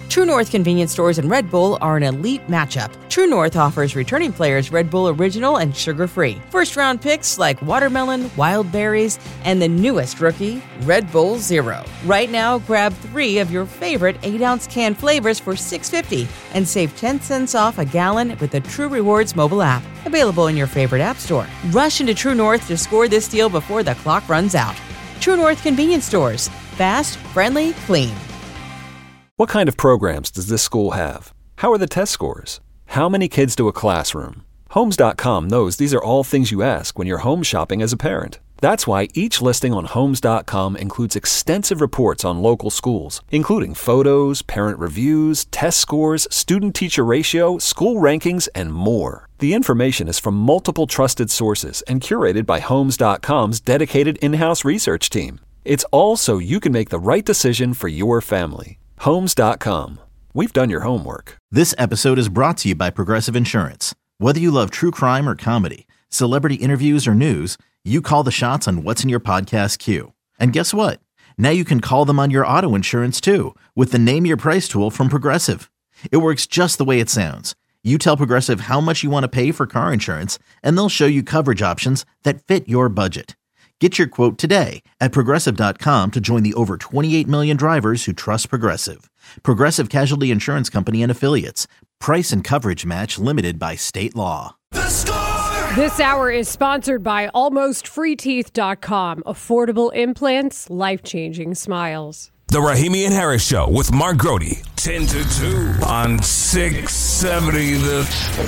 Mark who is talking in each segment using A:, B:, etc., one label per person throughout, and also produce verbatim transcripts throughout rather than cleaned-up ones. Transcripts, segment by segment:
A: True North convenience stores and Red Bull are an elite matchup. True North offers returning players Red Bull Original and sugar-free. First-round picks like watermelon, wild berries, and the newest rookie, Red Bull Zero. Right now, grab three of your favorite eight ounce can flavors for six dollars and fifty cents and save ten cents off a gallon with the True Rewards mobile app. Available in your favorite app store. Rush into True North to score this deal before the clock runs out. True North convenience stores. Fast, friendly, clean.
B: What kind of programs does this school have? How are the test scores? How many kids to a classroom? Homes dot com knows these are all things you ask when you're home shopping as a parent. That's why each listing on Homes dot com includes extensive reports on local schools, including photos, parent reviews, test scores, student-teacher ratio, school rankings, and more. The information is from multiple trusted sources and curated by Homes dot com's dedicated in-house research team. It's all so you can make the right decision for your family. Homes dot com. We've done your homework.
C: This episode is brought to you by Progressive Insurance. Whether you love true crime or comedy, celebrity interviews or news, you call the shots on what's in your podcast queue. And guess what? Now you can call them on your auto insurance too with the Name Your Price tool from Progressive. It works just the way it sounds. You tell Progressive how much you want to pay for car insurance, and they'll show you coverage options that fit your budget. Get your quote today at Progressive dot com to join the over twenty-eight million drivers who trust Progressive. Progressive Casualty Insurance Company and Affiliates. Price and coverage match limited by state law.
D: The Score!
E: This hour is sponsored by almost free teeth dot com. Affordable implants, life-changing smiles.
D: The Rahimi and Harris Show with Mark Grody. ten to two on six seventy The...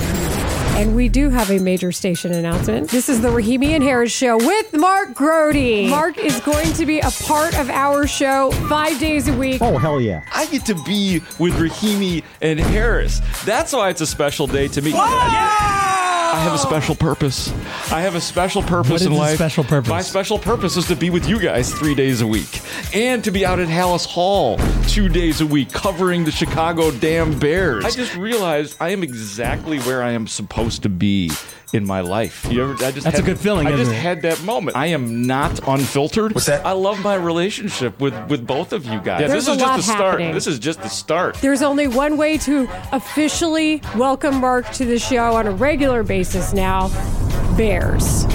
E: And we do have a major station announcement. This is the Rahimi and Harris Show with Mark Grody. Mark is going to be a part of our show five days a week.
F: Oh, hell yeah.
G: I get to be with Rahimi and Harris. That's why it's a special day to me. Yeah! I have a special purpose. I have a special purpose
F: what is
G: in life.
F: Special purpose?
G: My special purpose is to be with you guys three days a week and to be out at Hallis Hall two days a week covering the Chicago damn Bears. I just realized I am exactly where I am supposed to be in my life. You ever, I just
F: That's
G: had,
F: a good feeling,
G: I
F: isn't
G: just
F: it?
G: had that moment. I am not unfiltered.
H: What's that?
G: I love my relationship with, with both of you guys. Yeah,
E: There's
G: this is
E: a lot
G: just the start.
E: happening.
G: This is just the start.
E: There's only one way to officially welcome Mark to the show on a regular basis now. Bears.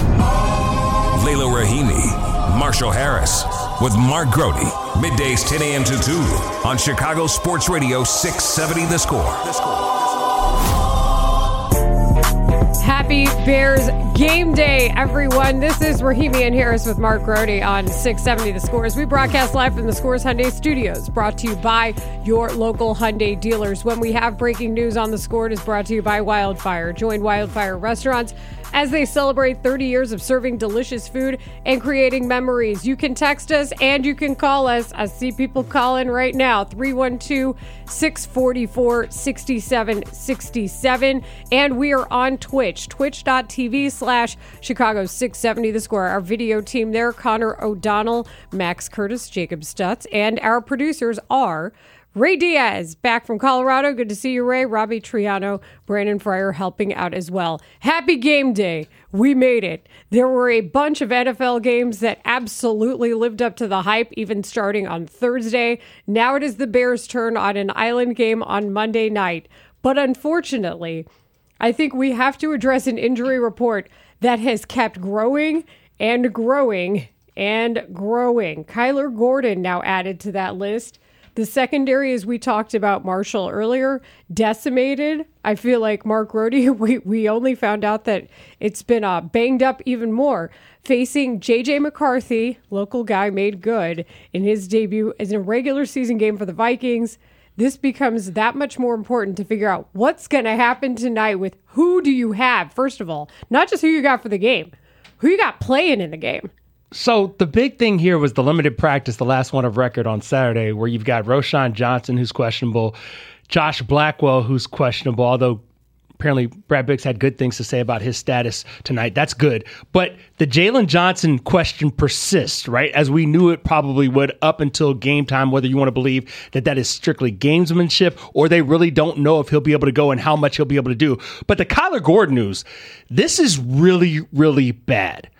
D: Layla Rahimi, Marshall Harris with Mark Grody. Middays ten a.m. to two on Chicago Sports Radio six seventy The Score. The Score.
E: Happy Bears game day, everyone. This is Rahimi and Harris with Mark Grody on six seventy The Scores. We broadcast live from the Scores Hyundai Studios, brought to you by your local Hyundai dealers. When we have breaking news on the Score, it is brought to you by Wildfire. Join Wildfire Restaurants as they celebrate thirty years of serving delicious food and creating memories. You can text us and you can call us. I see people calling right now, three one two, six four four, six seven six seven. And we are on Twitch, twitch.tv slash Chicago six seventy The Score. Our video team there, Connor O'Donnell, Max Curtis, Jacob Stutz, and our producers are Ray Diaz, back from Colorado. Good to see you, Ray. Robbie Triano, Brandon Fryer helping out as well. Happy game day. We made it. There were a bunch of N F L games that absolutely lived up to the hype, even starting on Thursday. Now it is the Bears' turn on an island game on Monday night. But unfortunately, I think we have to address an injury report that has kept growing and growing and growing. Kyler Gordon now added to that list. The secondary, as we talked about Marshall earlier, decimated. I feel like Mark Grody, we, we only found out that it's been uh, banged up even more. Facing J J McCarthy, local guy made good in his debut as a regular season game for the Vikings. This becomes that much more important to figure out what's going to happen tonight with who do you have, first of all, not just who you got for the game, who you got playing in the game.
F: So the big thing here was the limited practice, the last one of record on Saturday, where you've got Roschon Johnson, who's questionable, Josh Blackwell, who's questionable, although apparently Brad Biggs had good things to say about his status tonight. That's good. But the Jalen Johnson question persists, right? As we knew it probably would up until game time, whether you want to believe that that is strictly gamesmanship or they really don't know if he'll be able to go and how much he'll be able to do. But the Kyler Gordon news, this is really, really bad.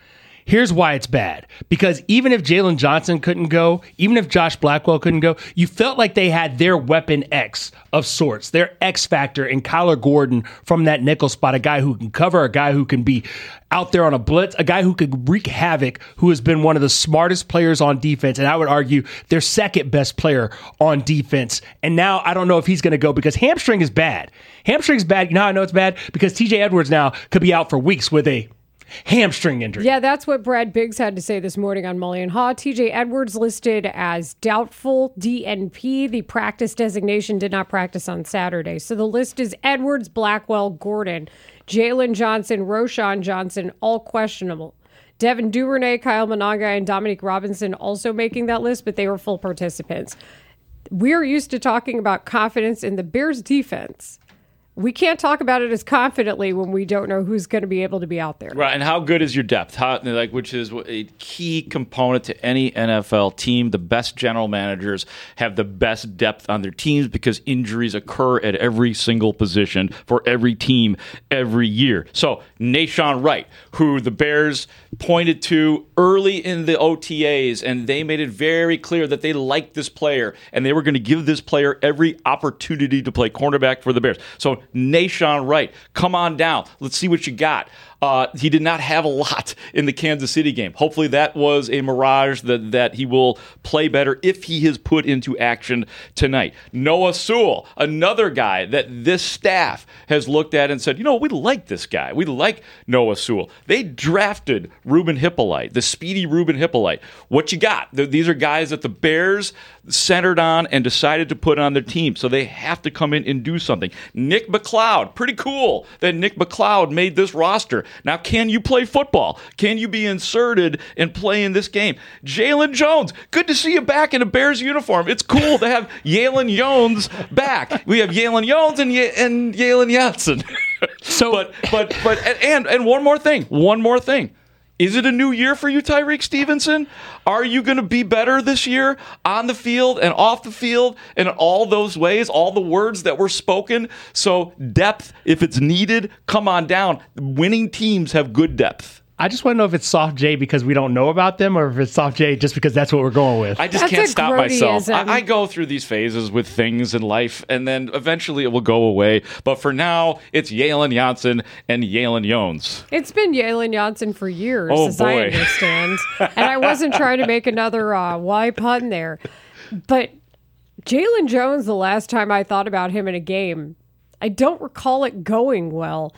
F: Here's why it's bad. Because even if Jalen Johnson couldn't go, even if Josh Blackwell couldn't go, you felt like they had their weapon X of sorts, their X factor in Kyler Gordon from that nickel spot, a guy who can cover, a guy who can be out there on a blitz, a guy who could wreak havoc, who has been one of the smartest players on defense, and I would argue their second best player on defense. And now I don't know if he's going to go because hamstring is bad. Hamstring's bad. You know how I know it's bad? Because T J Edwards now could be out for weeks with a hamstring injury.
E: Yeah, that's what Brad Biggs had to say this morning on Mully and Haw. T J Edwards listed as doubtful D N P. The practice designation did not practice on Saturday. So the list is Edwards, Blackwell, Gordon, Jalen Johnson, Roschon Johnson, all questionable. Devin Duvernay, Kyle Monanga, and Dominique Robinson also making that list, but they were full participants. We're used to talking about confidence in the Bears defense. We can't talk about it as confidently when we don't know who's going to be able to be out there.
G: Right, and how good is your depth? How, like, which is a key component to any N F L team. The best general managers have the best depth on their teams because injuries occur at every single position for every team every year. So, Nahshon Wright, who the Bears pointed to early in the O T As, and they made it very clear that they liked this player, and they were going to give this player every opportunity to play cornerback for the Bears. So, Nahshon Wright, come on down. Let's see what you got. Uh, he did not have a lot in the Kansas City game. Hopefully that was a mirage that, that he will play better if he is put into action tonight. Noah Sewell, another guy that this staff has looked at and said, you know, we like this guy. We like Noah Sewell. They drafted Ruben Hippolyte, the speedy Ruben Hippolyte. What you got? These are guys that the Bears centered on and decided to put on their team, so they have to come in and do something. Nick McLeod, pretty cool that Nick McLeod made this roster. Now, can you play football? Can you be inserted and play in this game? Jalen Jones, good to see you back in a Bears uniform. It's cool to have Jalen Jones back. We have Jalen Jones and, y- and Jalen Johnson. So, but but but and and one more thing, one more thing. Is it a new year for you, Tyreek Stevenson? Are you going to be better this year on the field and off the field and in all those ways, all the words that were spoken? So depth, if it's needed, come on down. Winning teams have good depth.
F: I just want to know if it's Soft J because we don't know about them or if it's Soft J just because that's what we're going with.
G: I just
E: that's
G: can't stop myself.
E: Grody-ism.
G: I, I go through these phases with things in life, and then eventually it will go away. But for now, it's Jalen Johnson and Jalen Jones.
E: It's been Jalen Johnson for years,
G: oh,
E: as
G: boy.
E: I understand. And I wasn't trying to make another uh, Y pun there. But Jalen Jones, the last time I thought about him in a game, I don't recall it going well.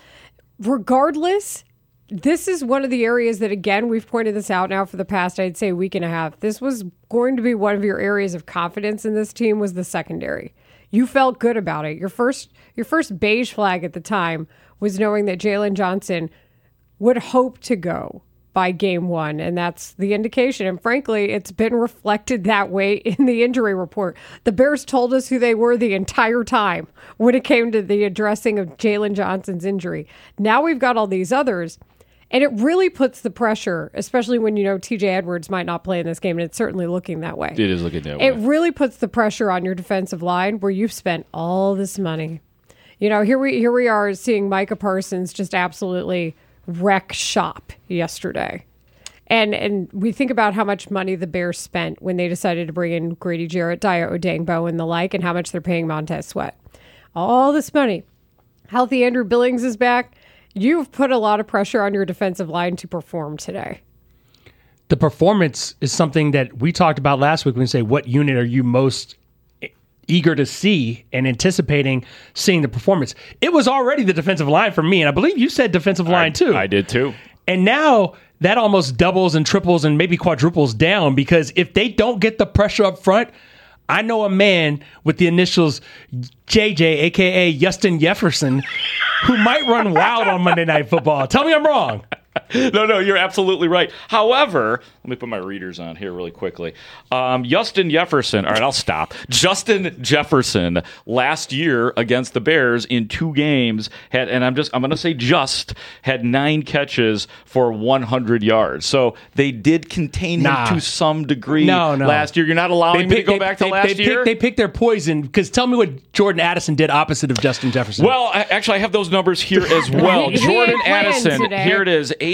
E: Regardless, this is one of the areas that, again, we've pointed this out now for the past, I'd say, week and a half. This was going to be one of your areas of confidence in this team was the secondary. You felt good about it. Your first, your first beige flag at the time was knowing that Jalen Johnson would hope to go by game one, and that's the indication. And frankly, it's been reflected that way in the injury report. The Bears told us who they were the entire time when it came to the addressing of Jalen Johnson's injury. Now we've got all these others. And it really puts the pressure, especially when you know T J Edwards might not play in this game, and it's certainly looking that way.
G: It is looking that way.
E: It really puts the pressure on your defensive line where you've spent all this money. You know, here we here we are seeing Micah Parsons just absolutely wreck shop yesterday. And and we think about how much money the Bears spent when they decided to bring in Grady Jarrett, Daya Odangbo, and the like, and how much they're paying Montez Sweat. All this money. Healthy Andrew Billings is back. You've put a lot of pressure on your defensive line to perform today.
F: The performance is something that we talked about last week when we say, what unit are you most eager to see and anticipating seeing the performance? It was already the defensive line for me, and I believe you said defensive line
G: I,
F: too.
G: I did too.
F: And now that almost doubles and triples and maybe quadruples down, because if they don't get the pressure up front, I know a man with the initials J J, a k a. Justin Jefferson, who might run wild on Monday Night Football. Tell me I'm wrong.
G: No, no, you're absolutely right. However, let me put my readers on here really quickly. Um, Justin Jefferson, all right, I'll stop. Justin Jefferson last year against the Bears in two games had, and I'm just, I'm going to say just, had nine catches for one hundred yards. So they did contain
F: nah.
G: him to some degree
F: no, no.
G: last year. You're not allowing me to go
F: they,
G: back to
F: they,
G: last
F: they
G: year?
F: Pick, they picked their poison, because tell me what Jordan Addison did opposite of Justin Jefferson.
G: Well, I, actually, I have those numbers here as well.
E: He
G: Jordan
E: ain't playing
G: Addison,
E: today.
G: here it is, eight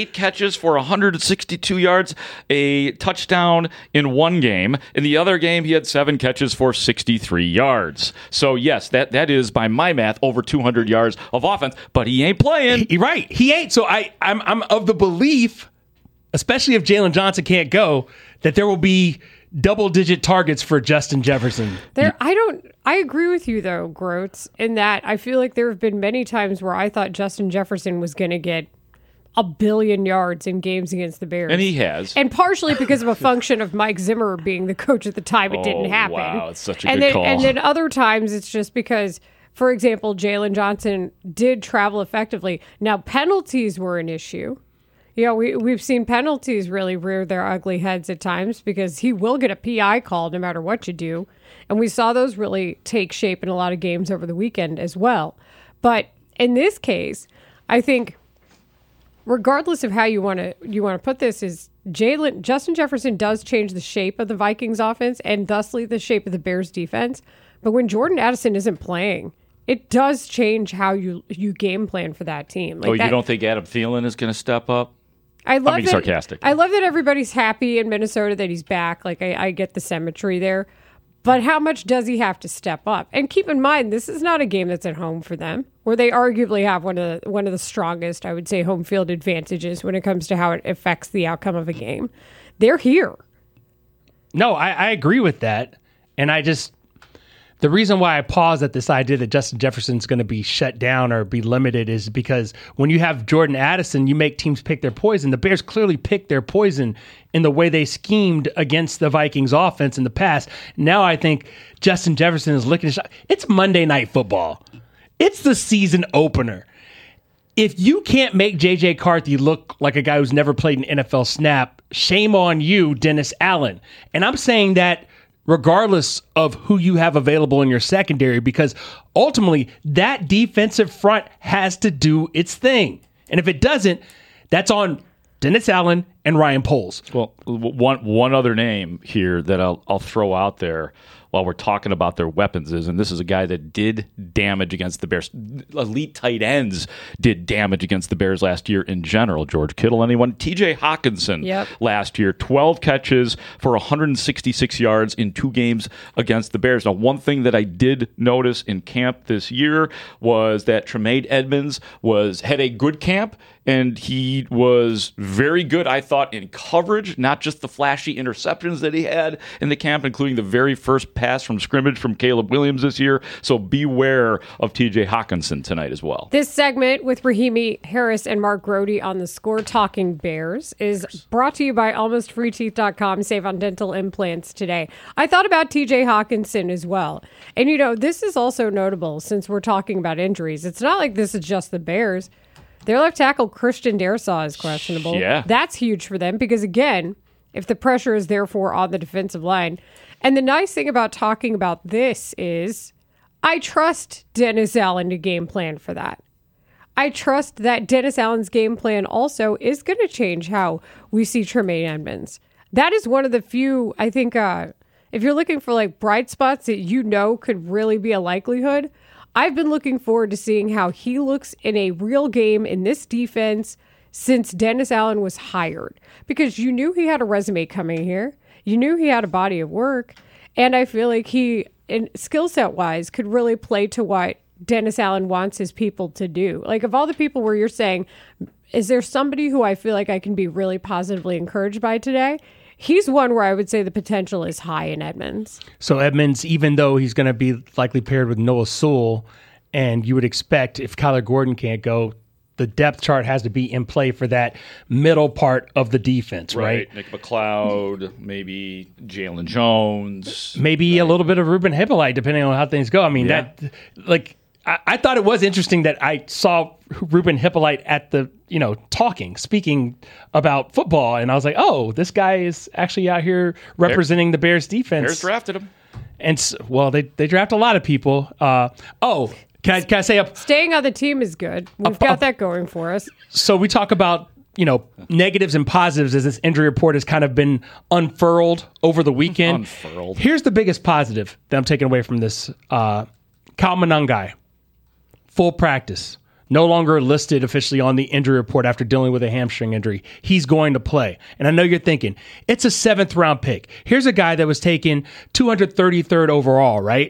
G: eight catches for one hundred sixty-two yards, a touchdown in one game. In the other game, he had seven catches for sixty-three yards. So, yes, that, that is, by my math, over two hundred yards of offense, but he ain't playing.
F: He, right. He ain't. So I, I'm, I'm of the belief, especially if Jalen Johnson can't go, that there will be double-digit targets for Justin Jefferson.
E: There, I don't. I agree with you though, Groats, in that I feel like there have been many times where I thought Justin Jefferson was going to get a billion yards in games against the Bears,
G: and he has,
E: and partially because of a function of Mike Zimmer being the coach at the time. It
G: oh,
E: didn't happen.
G: Wow, it's such a
E: and
G: good
E: then,
G: call.
E: And then other times it's just because, for example, Jalen Johnson did travel effectively. Now penalties were an issue. You know, we, we've seen penalties really rear their ugly heads at times because he will get a P I call no matter what you do. And we saw those really take shape in a lot of games over the weekend as well. But in this case, I think regardless of how you want to you want to put this, is Jalen Justin Jefferson does change the shape of the Vikings offense and thusly the shape of the Bears defense. But when Jordan Addison isn't playing, it does change how you, you game plan for that team. Like
G: oh,
E: that,
G: you don't think Adam Thielen is going to step up?
E: I love
G: I'm being
E: that,
G: sarcastic.
E: I love that everybody's happy in Minnesota that he's back. Like, I, I get the symmetry there. But how much does he have to step up? And keep in mind, this is not a game that's at home for them, where they arguably have one of the, one of the strongest, I would say, home field advantages when it comes to how it affects the outcome of a game. They're here.
F: No, I, I agree with that. And I just... The reason why I pause at this idea that Justin Jefferson's going to be shut down or be limited is because when you have Jordan Addison, you make teams pick their poison. The Bears clearly picked their poison in the way they schemed against the Vikings offense in the past. Now I think Justin Jefferson is looking at shot. It's Monday Night Football. It's the season opener. If you can't make J J Carthy look like a guy who's never played an N F L snap, shame on you, Dennis Allen. And I'm saying that regardless of who you have available in your secondary, because ultimately that defensive front has to do its thing. And if it doesn't, that's on Dennis Allen and Ryan Poles.
G: Well, one one other name here that I'll I'll throw out there while we're talking about their weapons is, and this is a guy that did damage against the Bears. Elite tight ends did damage against the Bears last year in general. George Kittle, anyone? T J Hawkinson
E: yep.
G: last year, twelve catches for one hundred sixty-six yards in two games against the Bears. Now, one thing that I did notice in camp this year was that Tremaine Edmonds was had a good camp, and he was very good, I thought, in coverage, not just the flashy interceptions that he had in the camp, including the very first pass from scrimmage from Caleb Williams this year. So beware of T J Hawkinson tonight as well.
E: This segment with Rahimi Harris and Mark Grody on The Score Talking Bears is brought to you by almost free teeth dot com. Save on dental implants today. I thought about T J Hawkinson as well. And, you know, this is also notable since we're talking about injuries. It's not like this is just the Bears. Their left tackle, Christian Darrisaw, is questionable.
G: Yeah.
E: That's huge for them because, again, if the pressure is therefore on the defensive line. And the nice thing about talking about this is I trust Dennis Allen to game plan for that. I trust that Dennis Allen's game plan also is going to change how we see Tremaine Edmonds. That is one of the few, I think, uh, if you're looking for like bright spots that you know could really be a likelihood, I've been looking forward to seeing how he looks in a real game in this defense since Dennis Allen was hired. Because you knew he had a resume coming here. You knew he had a body of work. And I feel like he, in skill set wise, could really play to what Dennis Allen wants his people to do. Like, of all the people where you're saying, is there somebody who I feel like I can be really positively encouraged by today? He's one where I would say the potential is high in Edmonds.
F: So Edmonds, even though he's going to be likely paired with Noah Sewell, and you would expect if Kyler Gordon can't go, the depth chart has to be in play for that middle part of the defense, right?
G: Right. Nick McLeod, maybe Jalen Jones.
F: Maybe
G: right.
F: a little bit of Ruben Hippolyte, depending on how things go. I mean,
G: Yeah.
F: that, like, I, I thought it was interesting that I saw Ruben Hippolyte at the, you know, talking, speaking about football, and I was like, oh, this guy is actually out here representing the Bears defense.
G: Bears drafted him.
F: And, so, well, they, they draft a lot of people. Uh, oh, Can I, can I say up?
E: Staying on the team is good. We've
F: Up-
E: got
F: up-
E: that going for us.
F: So we talk about, you know, negatives and positives as this injury report has kind of been unfurled over the weekend.
G: Unfurled.
F: Here's the biggest positive that I'm taking away from this. Uh, Kyle Monangai, full practice. no longer listed officially on the injury report after dealing with a hamstring injury. He's going to play. And I know you're thinking, it's a seventh round pick. Here's a guy that was taken two hundred thirty-third overall, right?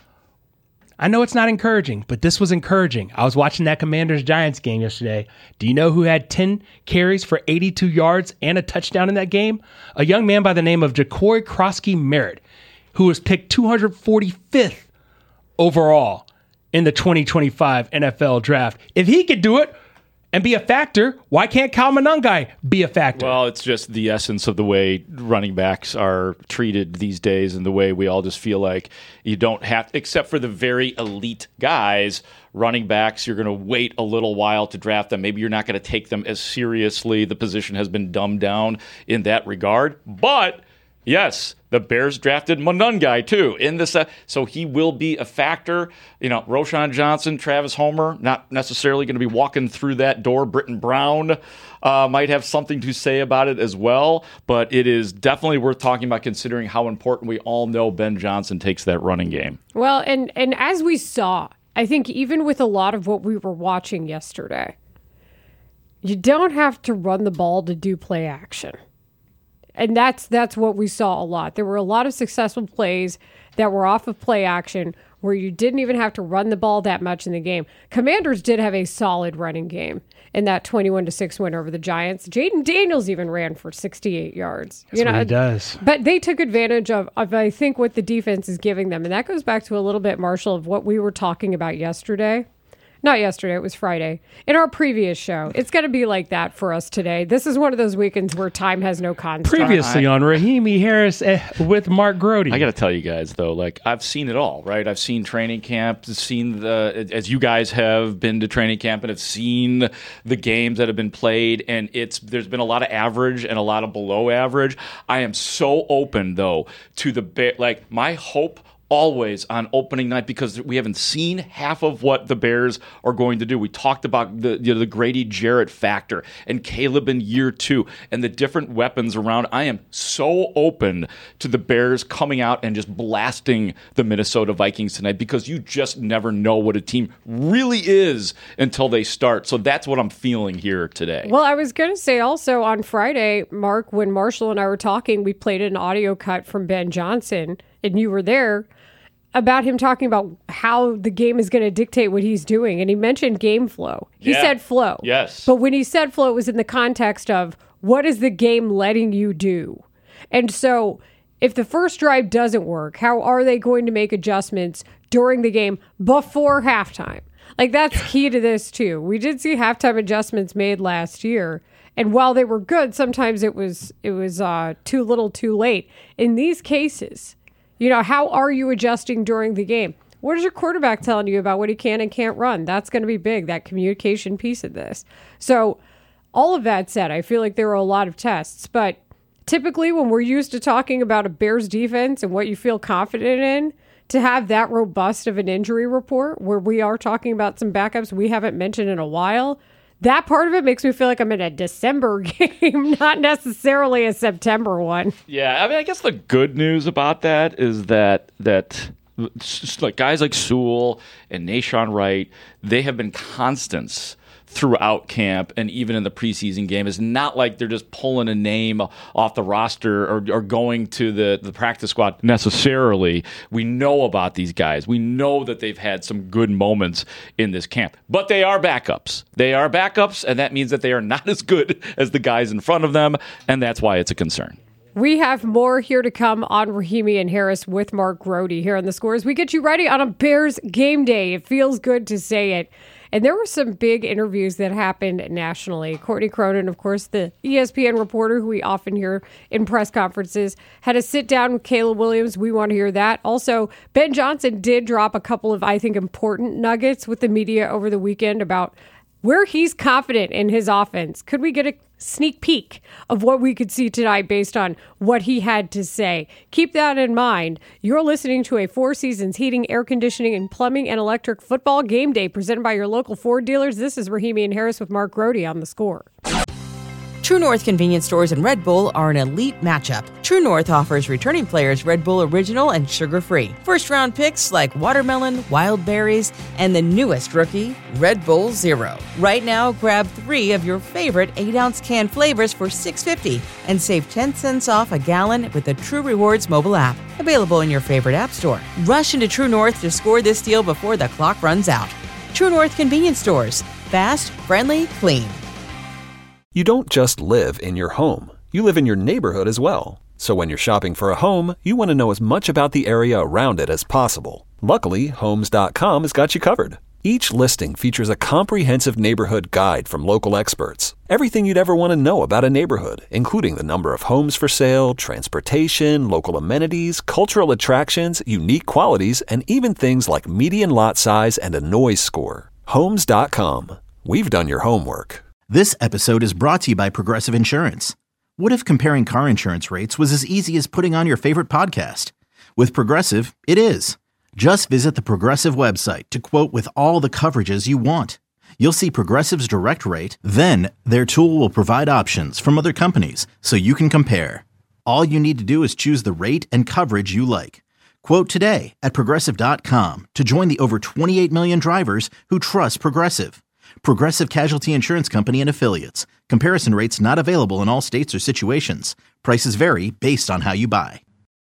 F: I know it's not encouraging, but this was encouraging. I was watching that Commanders-Giants game yesterday. Do you know who had ten carries for eighty-two yards and a touchdown in that game? A young man by the name of Ja'Cory Krosky-Merritt, who was picked two hundred forty-fifth overall in the twenty twenty-five N F L draft. If he could do it and be a factor, why can't Kyle Monangai be a factor?
G: Well, it's just the essence of the way running backs are treated these days and the way we all just feel like you don't have, except for the very elite guys, running backs, you're going to wait a little while to draft them. Maybe you're not going to take them as seriously. The position has been dumbed down in that regard. But yes, the Bears drafted Monangai too in this, uh, so he will be a factor. You know, Roschon Johnson, Travis Homer, not necessarily going to be walking through that door. Britton Brown uh, might have something to say about it as well, but it is definitely worth talking about considering how important we all know Ben Johnson takes that running game.
E: Well, and and as we saw, I think even with a lot of what we were watching yesterday, you don't have to run the ball to do play action. And that's that's what we saw a lot. There were a lot of successful plays that were off of play action where you didn't even have to run the ball that much in the game. Commanders did have a solid running game in that twenty-one to six win over the Giants. Jaden Daniels even ran for sixty-eight yards.
F: That's
E: you know,
F: what he does.
E: But they took advantage of, of, I think, what the defense is giving them. And that goes back to a little bit, Marshall, of what we were talking about yesterday. Not yesterday, it was Friday. In our previous show. It's going to be like that for us today. This is one of those weekends where time has no construct.
F: Previously on Rahimi Harris with Mark Grody.
G: I got to tell you guys, though, like, I've seen it all, right? I've seen training camp, seen the, as you guys have been to training camp and have seen the games that have been played, and it's there's been a lot of average and a lot of below average. I am so open, though, to the, like, my hope always on opening night, because we haven't seen half of what the Bears are going to do. We talked about the you know, the Grady Jarrett factor and Caleb in year two and the different weapons around. I am so open to the Bears coming out and just blasting the Minnesota Vikings tonight, because you just never know what a team really is until they start. So that's what I'm feeling here today.
E: Well, I was going to say also on Friday, Mark, when Marshall and I were talking, we played an audio cut from Ben Johnson, and you were there, about him talking about how the game is going to dictate what he's doing. And he mentioned game flow. He
G: yeah.
E: said flow.
G: Yes.
E: But when he said flow, it was in the context of what is the game letting you do? And so if the first drive doesn't work, how are they going to make adjustments during the game before halftime? Like, that's key to this too. We did see halftime adjustments made last year. And while they were good, sometimes it was, it was uh, too little too late. In these cases, you know, how are you adjusting during the game? What is your quarterback telling you about what he can and can't run? That's going to be big, that communication piece of this. So all of that said, I feel like there were a lot of tests. But typically when we're used to talking about a Bears defense and what you feel confident in, to have that robust of an injury report where we are talking about some backups we haven't mentioned in a while, that part of it makes me feel like I'm in a December game, not necessarily a September one.
G: Yeah, I mean, I guess the good news about that is that that like guys like Sewell and Nahshon Wright, they have been constants throughout camp and even in the preseason game. It's not like they're just pulling a name off the roster or, or going to the, the practice squad necessarily. We know about these guys. We know that they've had some good moments in this camp. But they are backups. They are backups, and that means that they are not as good as the guys in front of them, and that's why it's a concern.
E: We have more here to come on Rahimi and Harris with Mark Grody here on The Score as we get you ready on a Bears game day. It feels good to say it. And there were some big interviews that happened nationally. Courtney Cronin, of course, the E S P N reporter who we often hear in press conferences, had a sit down with Caleb Williams. We want to hear that. Also, Ben Johnson did drop a couple of, I think, important nuggets with the media over the weekend about where he's confident in his offense. Could we get a sneak peek of what we could see tonight based on what he had to say? Keep that in mind. You're listening to a Four Seasons Heating, Air Conditioning, and Plumbing and Electric Football Game Day presented by your local Ford dealers. This is Rahimi and Harris with Mark Grody on The Score.
A: True North convenience stores and Red Bull are an elite matchup. True North offers returning players Red Bull Original and sugar-free. First-round picks like watermelon, wild berries, and the newest rookie, Red Bull Zero. Right now, grab three of your favorite eight-ounce can flavors for six dollars and fifty cents and save ten cents off a gallon with the True Rewards mobile app. Available in your favorite app store. Rush into True North to score this deal before the clock runs out. True North convenience stores. Fast, friendly, clean.
B: You don't just live in your home. You live in your neighborhood as well. So when you're shopping for a home, you want to know as much about the area around it as possible. Luckily, Homes dot com has got you covered. Each listing features a comprehensive neighborhood guide from local experts. Everything you'd ever want to know about a neighborhood, including the number of homes for sale, transportation, local amenities, cultural attractions, unique qualities, and even things like median lot size and a noise score. Homes dot com. We've done your homework.
C: This episode is brought to you by Progressive Insurance. What if comparing car insurance rates was as easy as putting on your favorite podcast? With Progressive, it is. Just visit the Progressive website to quote with all the coverages you want. You'll see Progressive's direct rate, then their tool will provide options from other companies so you can compare. All you need to do is choose the rate and coverage you like. Quote today at Progressive dot com to join the over twenty-eight million drivers who trust Progressive. Progressive Casualty Insurance Company and Affiliates. Comparison rates not available in all states or situations. Prices vary based on how you buy.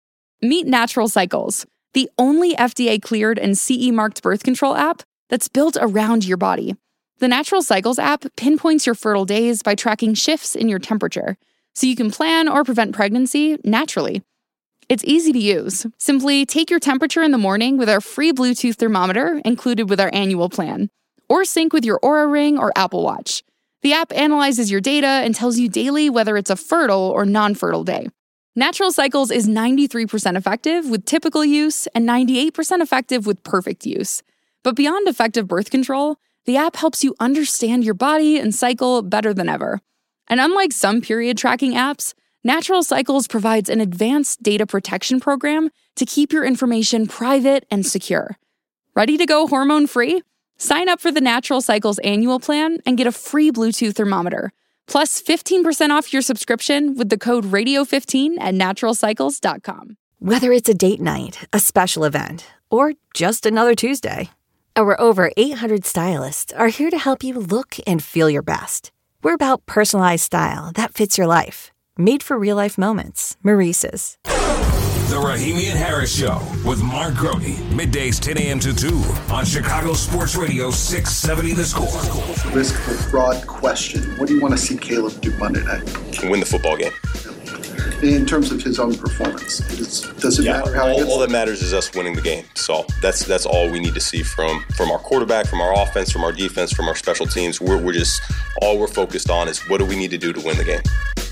H: Meet Natural Cycles, the only F D A-cleared and C E-marked birth control app that's built around your body. The Natural Cycles app pinpoints your fertile days by tracking shifts in your temperature, so you can plan or prevent pregnancy naturally. It's easy to use. Simply take your temperature in the morning with our free Bluetooth thermometer included with our annual plan, or sync with your Oura Ring or Apple Watch. The app analyzes your data and tells you daily whether it's a fertile or non-fertile day. Natural Cycles is ninety-three percent effective with typical use and ninety-eight percent effective with perfect use. But beyond effective birth control, the app helps you understand your body and cycle better than ever. And unlike some period tracking apps, Natural Cycles provides an advanced data protection program to keep your information private and secure. Ready to go hormone-free? Sign up for the Natural Cycles annual plan and get a free Bluetooth thermometer, plus fifteen percent off your subscription with the code radio fifteen at natural cycles dot com.
I: Whether it's a date night, a special event, or just another Tuesday, our over eight hundred stylists are here to help you look and feel your best. We're about personalized style that fits your life. Made for real-life moments. Maurice's.
D: The Rahimi and Harris Show with Mark Grote. Middays ten a.m. to two on Chicago Sports Radio six seventy The Score.
J: Risk of a broad question. What do you want to see Caleb do Monday night?
K: Win the football game.
J: In terms of his own performance, does, does it
K: yeah,
J: matter how
K: all,
J: he gets
K: all that matters is us winning the game. So that's that's all we need to see from from our quarterback, from our offense, from our defense, from our special teams. We're, we're just, all we're focused on is what do we need to do to win the game.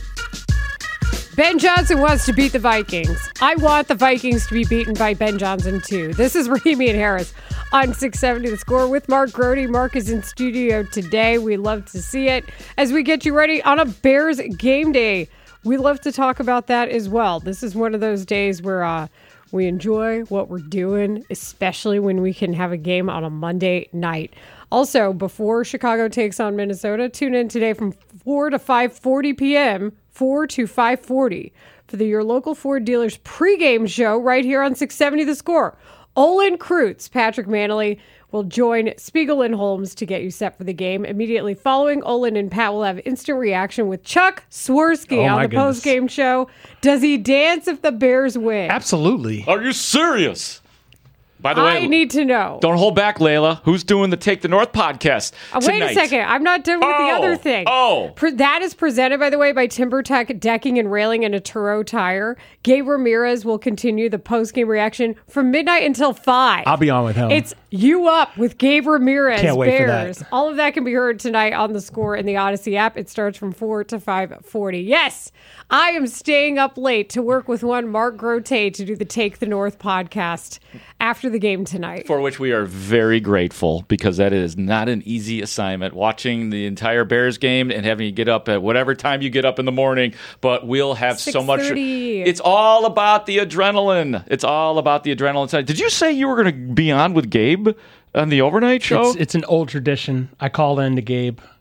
E: Ben Johnson wants to beat the Vikings. I want the Vikings to be beaten by Ben Johnson, too. This is Rahimi and Harris on six seventy The Score with Mark Grote. Mark is in studio today. We love to see it as we get you ready on a Bears game day. We love to talk about that as well. This is one of those days where uh, we enjoy what we're doing, especially when we can have a game on a Monday night. Also, before Chicago takes on Minnesota, tune in today from four to five forty p.m., four to five forty for the Your Local Ford Dealers pregame show right here on six seventy The Score. Olin Kreutz, Patrick Manley will join Spiegel and Holmes to get you set for the game. Immediately following, Olin and Pat will have instant reaction with Chuck Swirsky
F: oh
E: on the
F: goodness.
E: postgame show. Does he dance if the Bears win?
F: Absolutely.
G: Are you serious? By the way,
E: I need to know.
G: Don't hold back, Layla. Who's doing the Take the North podcast
E: Uh, wait
G: tonight?
E: a second. I'm not done with
G: Oh,
E: the other thing.
G: oh.
E: Pre- that is presented, by the way, by TimberTech Decking and Railing and a Turo Tire. Gabe Ramirez will continue the post-game reaction from midnight until five.
F: I'll be on with him.
E: It's You Up with Gabe Ramirez.
F: Can't wait for
E: Bears.
F: that.
E: All of that can be heard tonight on The Score in the Odyssey app. It starts from four to five forty. Yes, I am staying up late to work with one Mark Grote to do the Take the North podcast after the game tonight.
G: For which we are very grateful, because that is not an easy assignment, watching the entire Bears game and having you get up at whatever time you get up in the morning. But we'll have so much.
E: six thirty.
G: It's all about the adrenaline. It's all about the adrenaline side. Did you say you were going to be on with Gabe on the overnight show?
F: It's, it's an old tradition. I call in to Gabe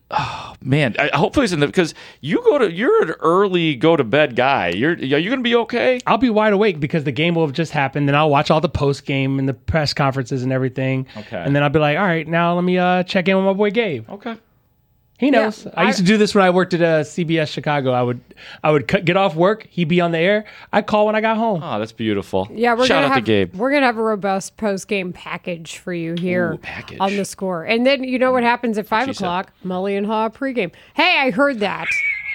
G: Oh, man, I, hopefully it's in the, because you go to you're an early go to bed guy. You're are you going to be okay?
F: I'll be wide awake because the game will have just happened. Then I'll watch all the post game and the press conferences and everything.
G: Okay.
F: And then I'll be like, all right, now let me uh, check in with my boy Gabe.
G: Okay.
F: He knows.
E: Yeah,
F: I used to do this when I worked at uh, C B S Chicago. I would I would cut, get off work. He'd be on the air. I'd call when I got home.
G: Oh, that's beautiful.
E: Yeah, we're
G: Shout
E: gonna
G: out
E: have,
G: to Gabe.
E: We're gonna have a robust post game package for you here
G: Ooh, package.
E: on the Score. And then you know what happens at five
G: she
E: o'clock? Mully and Haw pregame. Hey, I heard that.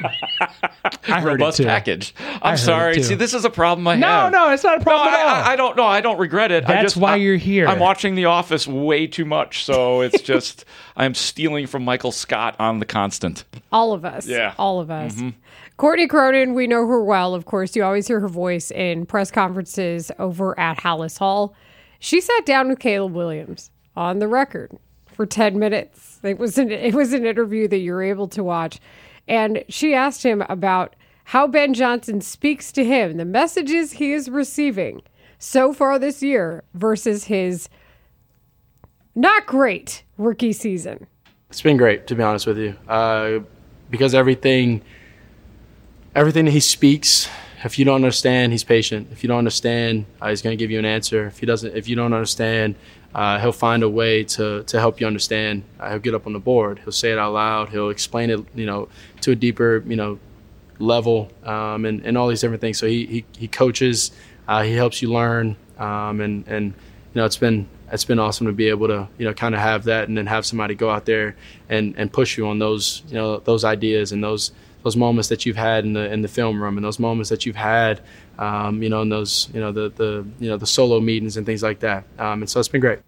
F: I heard
G: Robust
F: it too.
G: package. I'm
F: I heard
G: sorry.
F: it too.
G: See, this is a problem I
F: No,
G: have.
F: no, it's not a problem
G: No,
F: at all.
G: I, I don't know. I don't regret it. I
F: That's
G: just,
F: why
G: I-
F: you're here.
G: I'm watching The Office way too much, so it's just I'm stealing from Michael Scott on the constant.
E: All of us.
G: Yeah.
E: All of us. Courtney Cronin, we know her well, of course. You always hear her voice in press conferences over at Hallis Hall. She sat down with Caleb Williams on the record for ten minutes. It was an, it was an interview that you were able to watch. And she asked him about how Ben Johnson speaks to him, the messages he is receiving so far this year versus his not great rookie season.
L: It's been great, to be honest with you, uh, because everything, everything that he speaks, if you don't understand, he's patient. If you don't understand, uh, he's going to give you an answer. If he doesn't, if you don't understand, uh, he'll find a way to to help you understand. Uh, he'll get up on the board. He'll say it out loud. He'll explain it, you know, to a deeper, you know, level, um, and and all these different things. So he he, he coaches. Uh, he helps you learn, um, and and you know, it's been. It's been awesome to be able to, you know, kind of have that and then have somebody go out there and, and push you on those, you know, those ideas and those those moments that you've had in the in the film room and those moments that you've had, um, you know, in those, you know, the the you know the solo meetings and things like that. Um, and so it's been great.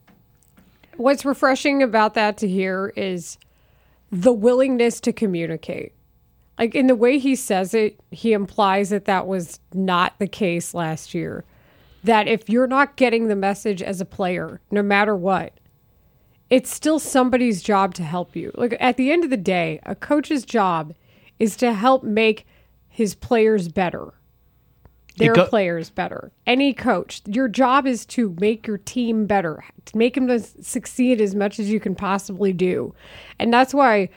E: What's refreshing about that to hear is the willingness to communicate. Like in the way he says it, he implies that that was not the case last year. That if you're not getting the message as a player, no matter what, it's still somebody's job to help you. Like at the end of the day, a coach's job is to help make his players better. Their
F: go-
E: players better. Any coach, your job is to make your team better, to make them to succeed as much as you can possibly do. And that's why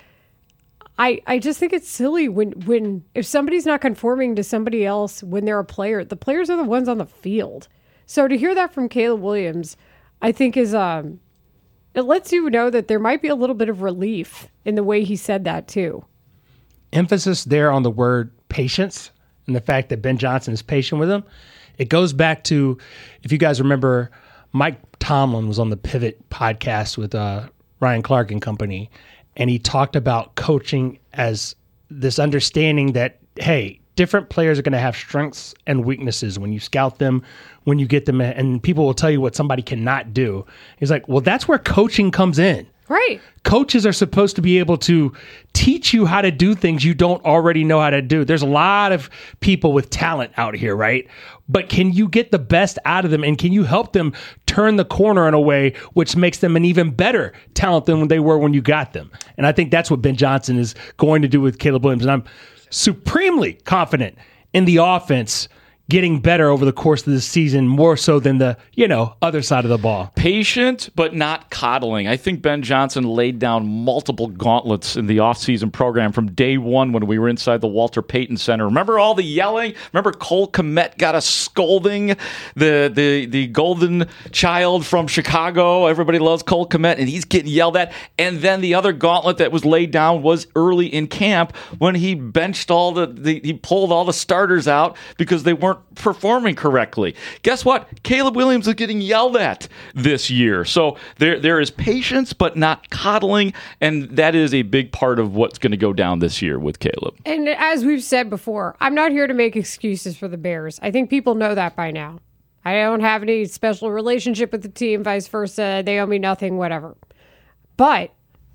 E: I, I just think it's silly when, when if somebody's not conforming to somebody else when they're a player, the players are the ones on the field. So to hear that from Caleb Williams, I think is um, it lets you know that there might be a little bit of relief in the way he said that too.
F: Emphasis there on the word patience and the fact that Ben Johnson is patient with him. It goes back to, if you guys remember, Mike Tomlin was on the Pivot podcast with uh, Ryan Clark and company, and he talked about coaching as this understanding that, hey, different players are going to have strengths and weaknesses when you scout them, when you get them, and people will tell you what somebody cannot do. He's like, well, that's where coaching comes in.
E: Right.
F: Coaches are supposed to be able to teach you how to do things you don't already know how to do. There's a lot of people with talent out here, right? But can you get the best out of them, and can you help them turn the corner in a way which makes them an even better talent than they were when you got them? And I think that's what Ben Johnson is going to do with Caleb Williams. And I'm supremely confident in the offense getting better over the course of the season, more so than the, you know, other side of the ball.
G: Patient, but not coddling. I think Ben Johnson laid down multiple gauntlets in the offseason program from day one when we were inside the Walter Payton Center. Remember all the yelling? Remember Cole Kmet got a scolding? The the the golden child from Chicago. Everybody loves Cole Kmet, and he's getting yelled at. And then the other gauntlet that was laid down was early in camp when he benched all the, the he pulled all the starters out because they weren't performing correctly. Guess what? Caleb Williams is getting yelled at this year. So there there is patience, but not coddling, and that is a big part of what's going to go down this year with Caleb.
E: And as we've said before, I'm not here to make excuses for the Bears. I think people know that by now. I don't have any special relationship with the team, vice versa. They owe me nothing, whatever. But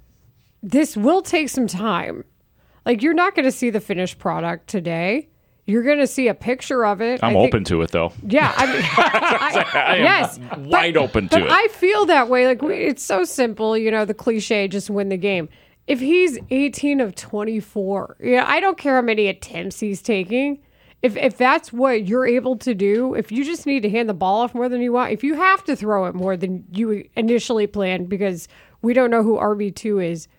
E: this will take some time. Like, you're not going to see the finished product today. You're going to see a picture of it.
G: I'm
E: I think,
G: open to it, though.
E: Yeah. I mean, I,
G: I am
E: yes.
G: wide
E: but,
G: open to
E: but
G: it.
E: I feel that way. Like, it's so simple, you know, the cliche, just win the game. If he's eighteen of twenty-four, yeah, I don't care how many attempts he's taking. If if that's what you're able to do, if you just need to hand the ball off more than you want, if you have to throw it more than you initially planned because we don't know who R B two is,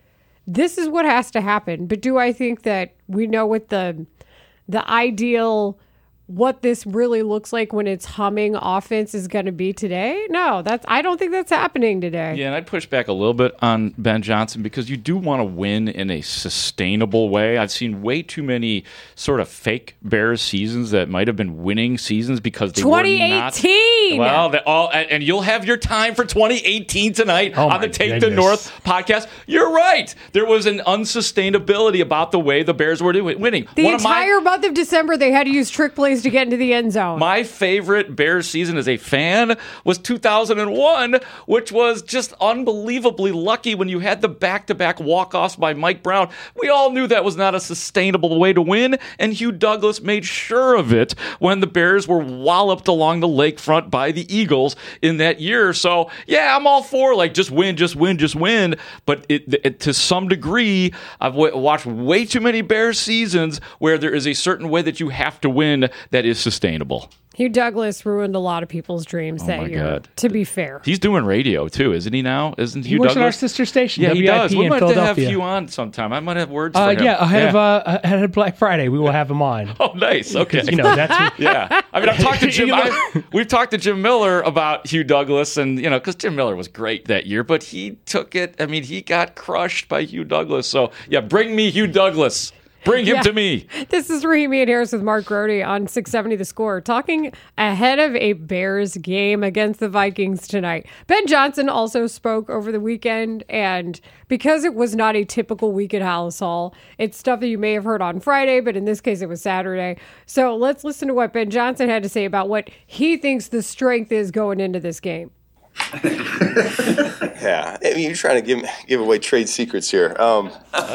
E: this is what has to happen. But do I think that we know what the the ideal, what this really looks like when it's humming offense is going to be today? No, that's I don't think that's happening today.
G: Yeah, and I'd push back a little bit on Ben Johnson because you do want to win in a sustainable way. I've seen way too many sort of fake Bears seasons that might have been winning seasons because they
E: twenty eighteen.
G: were not. Well, they all, and you'll have your time for twenty eighteen tonight
F: oh
G: on the Take
F: goodness.
G: the North podcast. You're right. There was an unsustainability about the way the Bears were doing, winning.
E: The
G: One
E: entire
G: of my,
E: month of December, they had to use trick plays to get into the end zone.
G: My favorite Bears season as a fan was two thousand one, which was just unbelievably lucky when you had the back-to-back walk-offs by Mike Brown. We all knew that was not a sustainable way to win, and Hugh Douglas made sure of it when the Bears were walloped along the lakefront by the Eagles in that year. So, yeah, I'm all for, like, just win, just win, just win. But it, it, to some degree, I've w- watched way too many Bears seasons where there is a certain way that you have to win that is sustainable.
E: Hugh Douglas ruined a lot of people's dreams
G: Oh
E: that
G: my
E: year,
G: God.
E: to be fair.
G: He's doing radio, too, isn't he now? Isn't
F: He
G: Hugh
F: works
G: Douglas?
F: at our sister station,
G: Yeah,
F: W
G: he
F: I P
G: does. We
F: in
G: might have to have
F: Philadelphia.
G: Hugh on sometime. I might have words
F: Uh,
G: for him.
F: yeah, ahead of uh, ahead of Black Friday, we will have him on.
G: Oh, nice. Okay.
F: You know, that's what,
G: Yeah. I mean, I've talked to Jim. I, we've talked to Jim Miller about Hugh Douglas, and, you know, because Jim Miller was great that year, but he took it. I mean, he got crushed by Hugh Douglas. So, yeah, bring me Hugh Douglas. Bring him
E: Yeah.
G: to me.
E: This is Rahimi and Harris with Mark Grody on six seventy The Score, talking ahead of a Bears game against the Vikings tonight. Ben Johnson also spoke over the weekend, and because it was not a typical week at Hallis Hall, it's stuff that you may have heard on Friday, but in this case it was Saturday. So let's listen to what Ben Johnson had to say about what he thinks the strength is going into this game.
K: Yeah, I mean, you're trying to give give away trade secrets here. Um,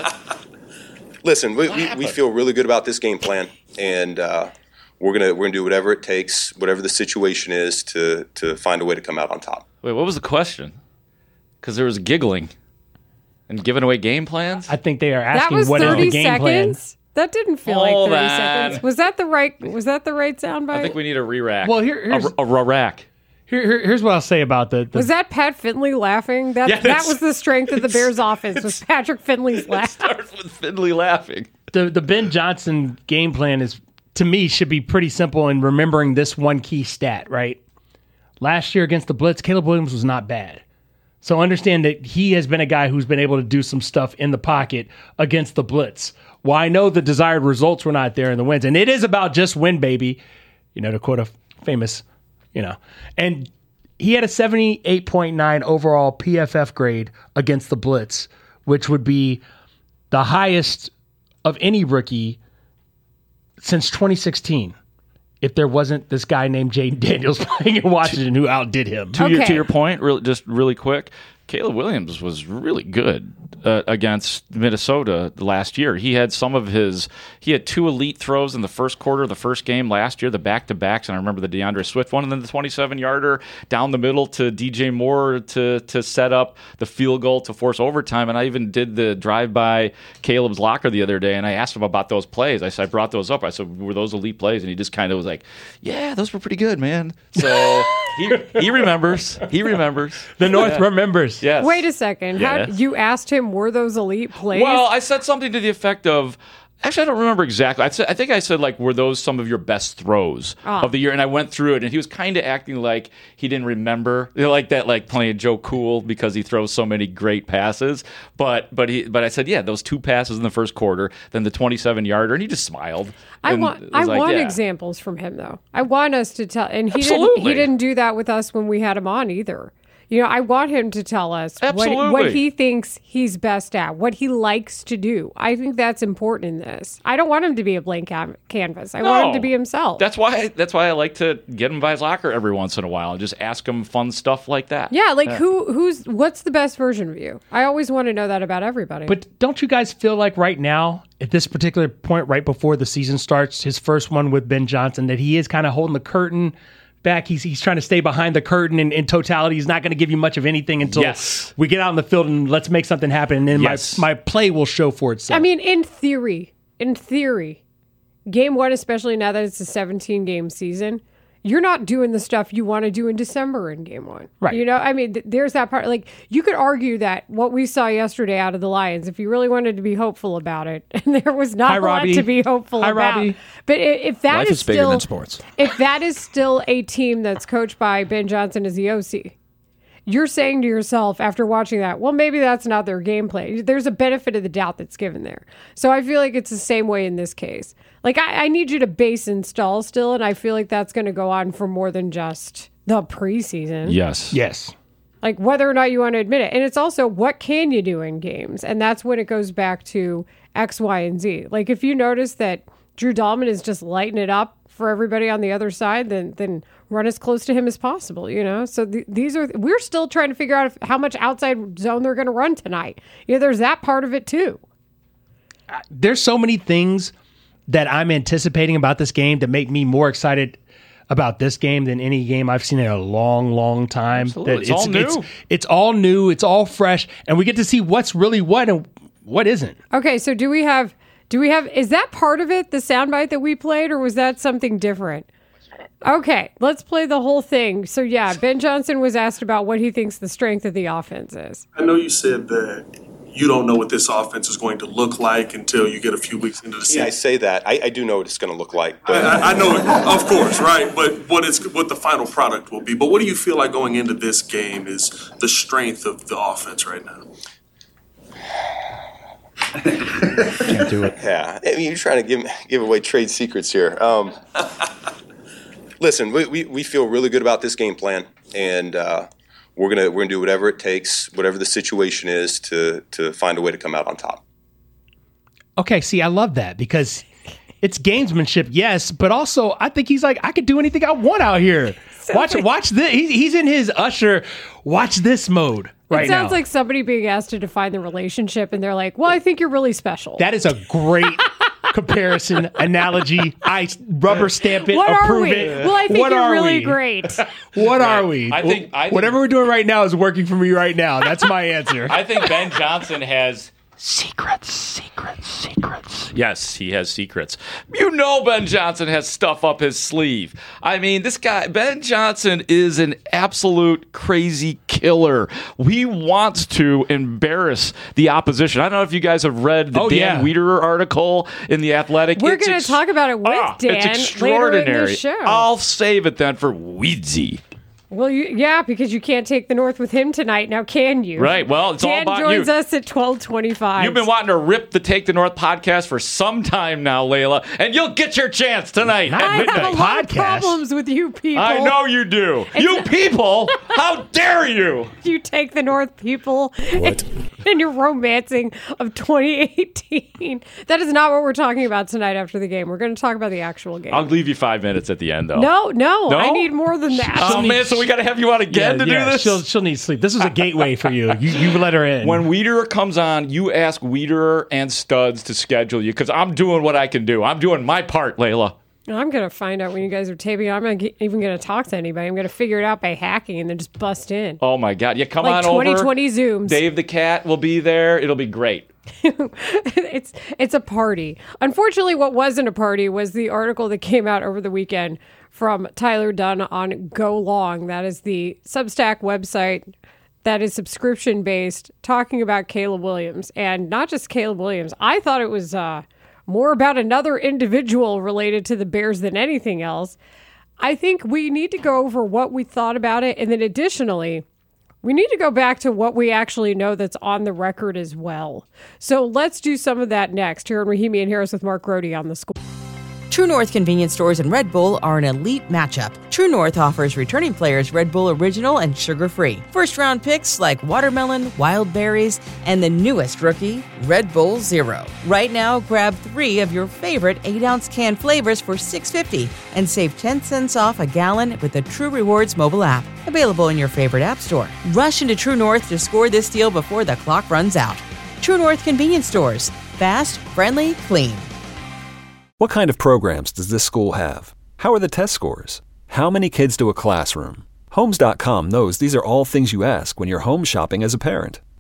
K: listen, we, we, we feel really good about this game plan, and uh, we're gonna we're gonna do whatever it takes, whatever the situation is, to to find a way to come out on top.
G: Wait, what was the question? Because there was giggling and giving away game plans.
F: I think they are
E: That
F: asking
E: was
F: what is
E: thirty
F: the game
E: seconds. That didn't feel
G: Hold
E: like thirty
G: on.
E: seconds. Was that the right? Was that the right soundbite?
G: I think we need a re-rack.
F: Well, here- here's-
G: a, a, a rack.
F: Here, here, here's what I'll say about the. the
E: Was that Pat Finley laughing? That
G: Yes.
E: that was the strength of the Bears' offense. Was Patrick Finley's laugh?
G: Starts with Finley laughing.
F: the the Ben Johnson game plan is, to me, should be pretty simple in remembering this one key stat, right? Last year against the Blitz, Caleb Williams was not bad. So understand that he has been a guy who's been able to do some stuff in the pocket against the Blitz. While I know the desired results were not there in the wins, and it is about just win, baby, you know, to quote a famous, you know, and he had a seventy-eight point nine overall P F F grade against the Blitz, which would be the highest of any rookie since twenty sixteen. If there wasn't this guy named Jaden Daniels playing in Washington who outdid him.
G: To, your,
E: Okay.
G: to your point, really, just really quick, Caleb Williams was really good uh, against Minnesota last year. He had some of his, he had two elite throws in the first quarter of the first game last year, the back-to-backs, and I remember the DeAndre Swift one, and then the twenty-seven-yarder down the middle to D J Moore to to set up the field goal to force overtime. And I even did the drive-by Caleb's locker the other day, and I asked him about those plays. I said, I brought those up. I said, were those elite plays? And he just kind of was like, yeah, those were pretty good, man. So he he remembers. He remembers.
F: The North remembers.
G: Yes.
E: Wait a second. How
G: Yes.
E: you asked him? Were those elite plays?
G: Well, I said something to the effect of, actually, I don't remember exactly. I, said, I think I said, like, were those some of your best throws
E: Ah.
G: of the year? And I went through it, and he was kind of acting like he didn't remember, you know, like that, like playing Joe Cool because he throws so many great passes. But but he but I said, yeah, those two passes in the first quarter, then the twenty-seven-yarder, and he just smiled.
E: I
G: and
E: want
G: was
E: I
G: like,
E: want
G: yeah.
E: examples from him though. I want us to tell, and he didn't
G: Absolutely.
E: he didn't do that with us when we had him on either. You know, I want him to tell us what, what
G: Absolutely.
E: he thinks he's best at, what he likes to do. I think that's important in this. I don't want him to be a blank cam- canvas. I want him
G: No.
E: to be himself.
G: That's why that's why I like to get him by his locker every once in a while and just ask him fun stuff like that.
E: yeah, like who who's what's the best version of you? I always want to know that about everybody.
F: But don't you guys feel like right now, at this particular point, right before the season starts, his first one with Ben Johnson, that he is kind of holding the curtain back? He's he's trying to stay behind the curtain, and in totality, he's not going to give you much of anything until
G: Yes.
F: we get out in the field and let's make something happen, and then
G: Yes.
F: my, my play will show for itself.
E: I mean, in theory, in theory, game one, especially now that it's a seventeen game season, you're not doing the stuff you want to do in December in game one.
F: Right.
E: You know, I mean, th- there's that part. Like, you could argue that what we saw yesterday out of the Lions, if you really wanted to be hopeful about it, and there was not
F: Hi,
E: a lot
F: Robbie.
E: to be hopeful
F: Hi,
E: about.
F: Robbie.
E: But i- if that
M: Life
E: is
M: is bigger
E: still,
M: than sports.
E: if that is still a team that's coached by Ben Johnson as the O C, you're saying to yourself after watching that, well, maybe that's not their game plan. There's a benefit of the doubt that's given there. So I feel like it's the same way in this case. Like, I, I need you to base install still, and I feel like that's going to go on for more than just the preseason.
G: Yes.
F: Yes.
E: Like, whether or not you want to admit it. And it's also, what can you do in games? And that's when it goes back to X, Y, and Z. Like, if you notice that Drew Dahlman is just lighting it up for everybody on the other side, then then run as close to him as possible, you know? So th- these are, we're still trying to figure out if, how much outside zone they're going to run tonight. Yeah, there's that part of it too.
F: There's so many things that I'm anticipating about this game that make me more excited about this game than any game I've seen in a long, long time.
G: Absolutely.
F: That
G: It's all new.
F: It's, it's all new. It's all fresh. And we get to see what's really what and what isn't.
E: Okay, so do we have, do we have, is that part of it, the soundbite that we played, or was that something different? Okay, let's play the whole thing. So yeah, Ben Johnson was asked about what he thinks the strength of the offense is.
N: I know you said that you don't know what this offense is going to look like until you get a few weeks into the season.
K: Yeah, I say that. I, I do know what it's going to look like. But
N: I, I know it, of course, right? But what it's what the final product will be. But what do you feel like going into this game is the strength of the offense right now?
F: Can't do it.
K: Yeah, I mean, you're trying to give give away trade secrets here. Um, listen, we, we, we feel really good about this game plan, and uh, we're gonna we're gonna do whatever it takes, whatever the situation is, to to find a way to come out on top.
F: Okay, see, I love that because it's gamesmanship, yes, but also I think he's like, I could do anything I want out here. Watch, watch this. He's, he's in his Usher, watch this mode right
E: It sounds
F: now.
E: like somebody being asked to define the relationship, and they're like, well, I think you're really special.
F: That is a great comparison, analogy. I rubber stamp it,
E: What are
F: approve
E: we?
F: it.
E: Well, I think
F: what
E: you're
F: are
E: really
F: we?
E: great.
F: What are we?
G: I think- I think-
F: Whatever we're doing right now is working for me right now. That's my answer.
G: I think Ben Johnson has
F: secrets, secrets, secrets.
G: Yes, he has secrets. You know Ben Johnson has stuff up his sleeve. I mean, this guy, Ben Johnson, is an absolute crazy killer. He wants to embarrass the opposition. I don't know if you guys have read the
F: Oh,
G: Dan
F: yeah.
G: Wiederer article in The Athletic.
E: We're
G: It's
E: going to
G: ex-
E: talk about it with
G: Ah,
E: Dan
G: It's
E: later in
G: extraordinary.
E: the show.
G: I'll save it then for Weedsy.
E: Well, you, yeah, because you can't take the North with him tonight. Now, can you?
G: Right. Well, it's all
E: Dan
G: about
E: joins
G: you.
E: us at twelve twenty-five.
G: You've been wanting to rip the Take the North podcast for some time now, Layla, and you'll get your chance tonight
E: I
G: at
E: have
G: midnight.
E: a lot of problems with you people.
G: I know you do. You people, how dare you?
E: You take the North people and, and you're romancing of twenty eighteen. That is not what we're talking about tonight after the game. We're going to talk about the actual game.
G: I'll leave you five minutes at the end, though.
E: no, no,
G: No?
E: I need more than that.
G: Oh, man, so we got to have you on again
F: Yeah,
G: to
F: yeah,
G: do this?
F: She'll, she'll need sleep. This was a gateway for you. You, you let her in.
G: When Wiederer comes on, you ask Wiederer and Studs to schedule you, because I'm doing what I can do. I'm doing my part, Layla.
E: I'm going to find out when you guys are taping. I'm not ge- even going to talk to anybody. I'm going to figure it out by hacking and then just bust in.
G: Oh, my God. Yeah, come
E: Like
G: on over.
E: twenty twenty Zooms.
G: Dave the Cat will be there. It'll be great.
E: it's it's a party. Unfortunately, what wasn't a party was the article that came out over the weekend from Tyler Dunn on Go Long. That is the Substack website that is subscription based, talking about Caleb Williams, and not just Caleb Williams. I thought it was uh, more about another individual related to the Bears than anything else. I think we need to go over what we thought about it, and then additionally, we need to go back to what we actually know that's on the record as well. So let's do some of that next here on Rahimi and Harris with Mark Grody on The Score.
A: True North convenience stores and Red Bull are an elite matchup. True North offers returning players Red Bull Original and sugar-free. First-round picks like watermelon, wild berries, and the newest rookie, Red Bull Zero. Right now, grab three of your favorite eight-ounce can flavors for six dollars and fifty cents and save ten cents off a gallon with the True Rewards mobile app. Available in your favorite app store. Rush into True North to score this deal before the clock runs out. True North convenience stores. Fast, friendly, clean.
B: What kind of programs does this school have? How are the test scores? How many kids do a classroom? Homes dot com knows these are all things you ask when you're home shopping as a parent.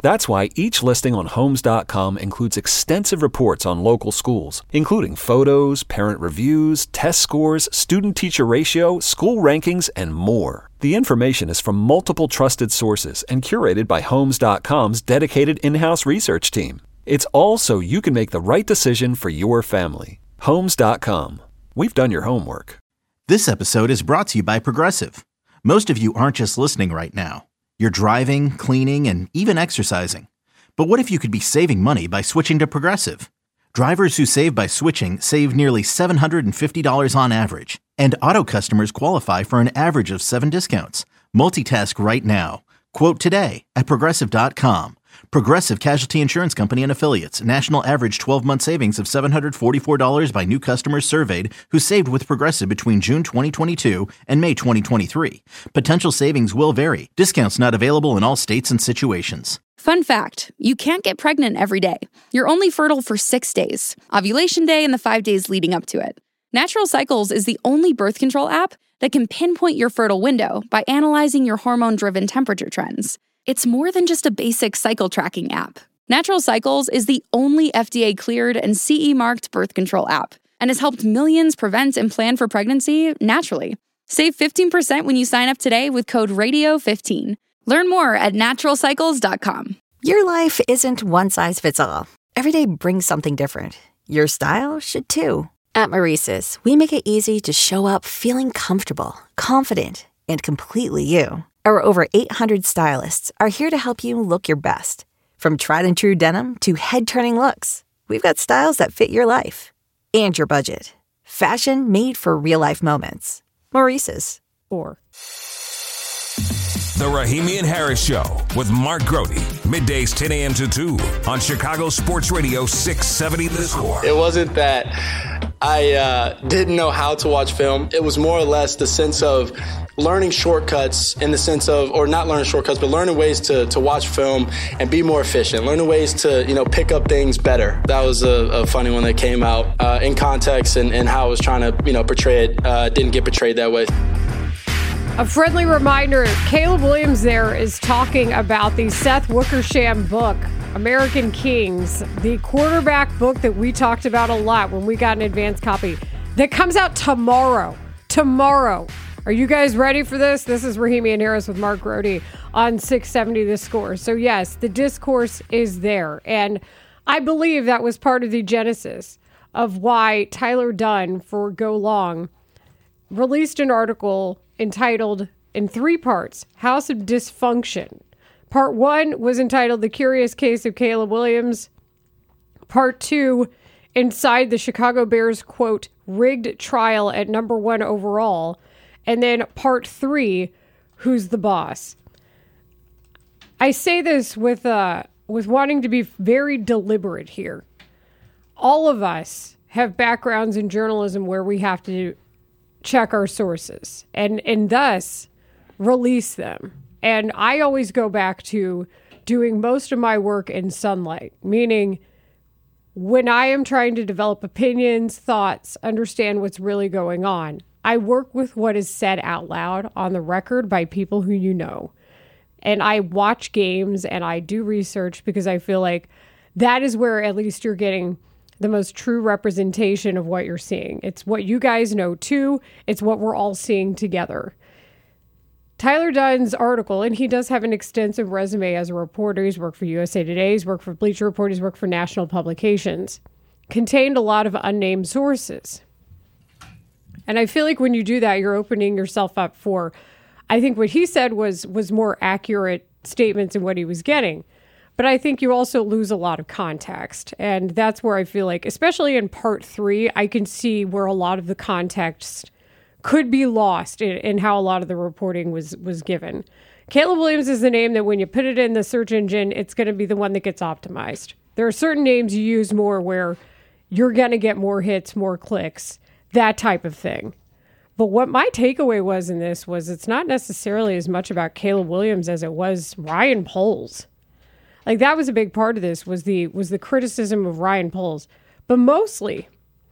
B: That's why each listing on Homes dot com includes extensive reports on local schools, including photos, parent reviews, test scores, student-teacher ratio, school rankings, and more. The information is from multiple trusted sources and curated by Homes dot com's dedicated in-house research team. It's all so you can make the right decision for your family. Homes dot com. We've done your homework.
C: This episode is brought to you by Progressive. Most of you aren't just listening right now. You're driving, cleaning, and even exercising. But what if you could be saving money by switching to Progressive? Drivers who save by switching save nearly seven hundred fifty dollars on average. And auto customers qualify for an average of seven discounts. Multitask right now. Quote today at Progressive dot com. Progressive Casualty Insurance Company and Affiliates. National average twelve-month savings of seven hundred forty-four dollars by new customers surveyed who saved with Progressive between June twenty twenty-two and May twenty twenty-three. Potential savings will vary. Discounts not available in all states and situations.
H: Fun fact, you can't get pregnant every day. You're only fertile for six days. Ovulation day and the five days leading up to it. Natural Cycles is the only birth control app that can pinpoint your fertile window by analyzing your hormone-driven temperature trends. It's more than just a basic cycle tracking app. Natural Cycles is the only F D A-cleared and C E-marked birth control app and has helped millions prevent and plan for pregnancy naturally. Save fifteen percent when you sign up today with code radio fifteen. Learn more at natural cycles dot com.
I: Your life isn't one size fits all. Every day brings something different. Your style should too. At Maurice's, we make it easy to show up feeling comfortable, confident, and completely you. Our over eight hundred stylists are here to help you look your best. From tried and true denim to head-turning looks, we've got styles that fit your life and your budget. Fashion made for real-life moments. Maurice's.
E: Or
D: The Rahimi and Harris Show with Mark Grote. Middays ten a.m. to two on Chicago Sports Radio six seventy The Score.
L: It wasn't that I uh, didn't know how to watch film. It was more or less the sense of learning shortcuts in the sense of, or not learning shortcuts, but learning ways to, to watch film and be more efficient. Learning ways to, you know, pick up things better. That was a, a funny one that came out uh, in context and, and how I was trying to, you know, portray it. Uh, didn't get portrayed that way.
E: a friendly reminder, Caleb Williams there is talking about the Seth Wickersham book, American Kings, the quarterback book that we talked about a lot when we got an advanced copy that comes out tomorrow. Tomorrow. Are you guys ready for this? This is Rahimi and Harris with Mark Grote on six seventy The Score. So yes, the discourse is there. And I believe that was part of the genesis of why Tyler Dunne, for Go Long, released an article entitled, in three parts, House of Dysfunction. Part one was entitled The Curious Case of Caleb Williams. Part two, Inside the Chicago Bears, quote, rigged trial at number one overall. And then part three, Who's the Boss? I say this with uh, with wanting to be very deliberate here. All of us have backgrounds in journalism where we have to check our sources and, and thus release them. And I always go back to doing most of my work in sunlight, meaning when I am trying to develop opinions, thoughts, understand what's really going on, I work with what is said out loud on the record by people who you know. And I watch games and I do research because I feel like that is where at least you're getting the most true representation of what you're seeing. It's what you guys know too. It's what we're all seeing together. Tyler Dunne's article, and he does have an extensive resume as a reporter. He's worked for U S A Today, he's worked for Bleacher Report, he's worked for national publications, contained a lot of unnamed sources. And I feel like when you do that, you're opening yourself up for, I think what he said was was more accurate statements in what he was getting. But I think you also lose a lot of context. And that's where I feel like, especially in part three, I can see where a lot of the context could be lost in, in how a lot of the reporting was was given. Caleb Williams is the name that when you put it in the search engine, it's going to be the one that gets optimized. There are certain names you use more where you're going to get more hits, more clicks, that type of thing. But what my takeaway was in this was it's not necessarily as much about Caleb Williams as it was Ryan Poles. Like that was a big part of this was the was the criticism of Ryan Poles. But mostly,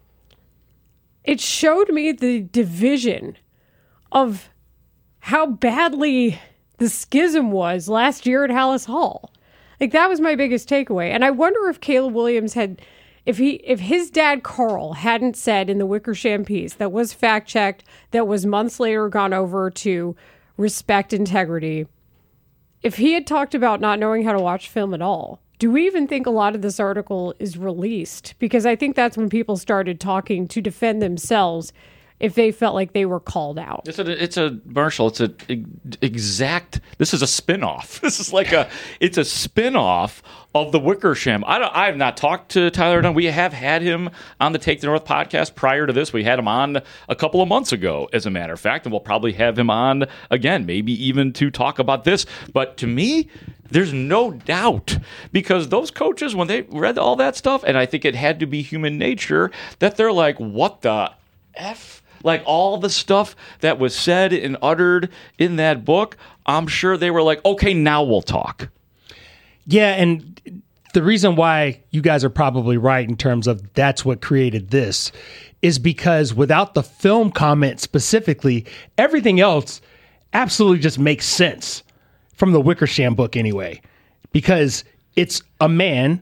E: it showed me the division of how badly the schism was last year at Hallis Hall. Like, that was my biggest takeaway. And I wonder if Caleb Williams had, if he, if his dad, Carl, hadn't said in the Wickersham piece that was fact-checked, that was months later gone over to respect integrity, if he had talked about not knowing how to watch film at all, do we even think a lot of this article is released? Because I think that's when people started talking to defend themselves if they felt like they were called out.
G: It's a, it's a Marshall, it's a exact, this is a spin-off. This is like a, it's a spin-off of the Wickersham. I don't, I have not talked to Tyler Dunne. We have had him on the Take the North podcast prior to this. We had him on a couple of months ago, as a matter of fact, and we'll probably have him on again, maybe even to talk about this. But to me, there's no doubt, because those coaches, when they read all that stuff, and I think it had to be human nature, that they're like, what the F? Like, all the stuff that was said and uttered in that book, I'm sure they were like, okay, now we'll talk.
F: Yeah, and the reason why you guys are probably right in terms of that's what created this is because without the film comment specifically, everything else absolutely just makes sense from the Wickersham book anyway, because it's a man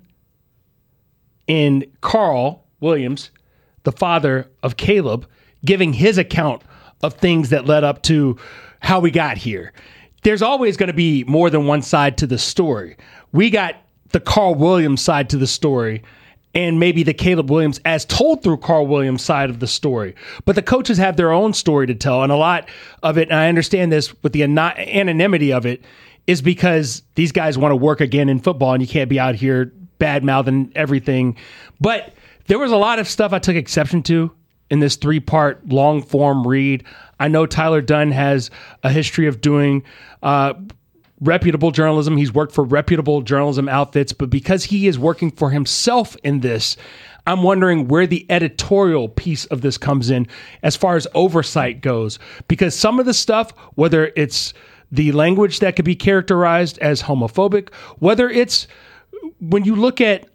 F: in Carl Williams, the father of Caleb, giving his account of things that led up to how we got here. There's always going to be more than one side to the story. We got the Carl Williams side to the story, and maybe the Caleb Williams as told through Carl Williams side of the story. But the coaches have their own story to tell, and a lot of it, and I understand this with the anonymity of it, is because these guys want to work again in football, and you can't be out here bad-mouthing everything. But there was a lot of stuff I took exception to in this three-part long-form read. I know Tyler Dunne has a history of doing uh, reputable journalism. He's worked for reputable journalism outfits, but because he is working for himself in this, I'm wondering where the editorial piece of this comes in as far as oversight goes. Because some of the stuff, whether it's the language that could be characterized as homophobic, whether it's when you look at